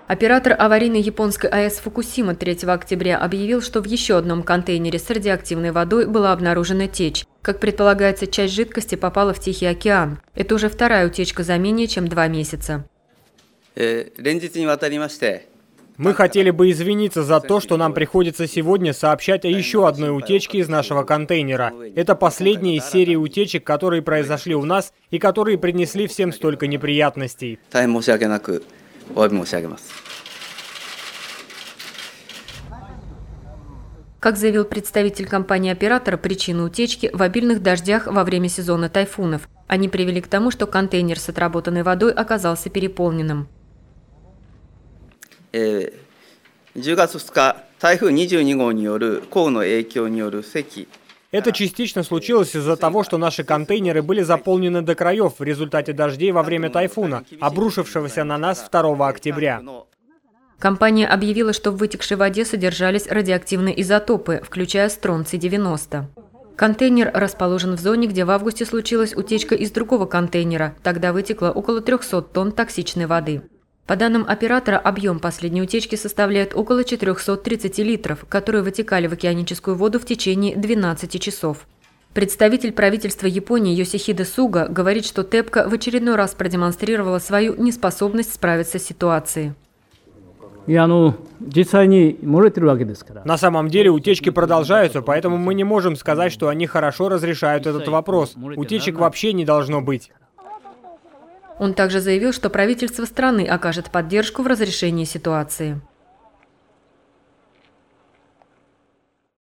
Оператор аварийной японской АЭС Фукусима 3 октября объявил, что в еще одном контейнере с радиоактивной водой была обнаружена течь. Как предполагается, часть жидкости попала в Тихий океан. Это уже вторая утечка за менее чем 2 месяца. Мы хотели бы извиниться за то, что нам приходится сегодня сообщать о еще одной утечке из нашего контейнера. Это последняя из серии утечек, которые произошли у нас и которые принесли всем столько неприятностей. Как заявил представитель компании-оператора, причина утечки в обильных дождях во время сезона тайфунов. Они привели к тому, что контейнер с отработанной водой оказался переполненным. 10月2日、台風22号による降雨の影響による積。 Это частично случилось из-за того, что наши контейнеры были заполнены до краев в результате дождей во время тайфуна, обрушившегося на нас 2 октября. Компания объявила, что в вытекшей воде содержались радиоактивные изотопы, включая стронций-90. Контейнер расположен в зоне, где в августе случилась утечка из другого контейнера. Тогда вытекло около 300 тонн токсичной воды. По данным оператора, объем последней утечки составляет около 430 литров, которые вытекали в океаническую воду в течение 12 часов. Представитель правительства Японии Йосихиде Суга говорит, что ТЭПКО в очередной раз продемонстрировала свою неспособность справиться с ситуацией. На самом деле утечки продолжаются, поэтому мы не можем сказать, что они хорошо разрешают этот вопрос. Утечек вообще не должно быть. Он также заявил, что правительство страны окажет поддержку в разрешении ситуации.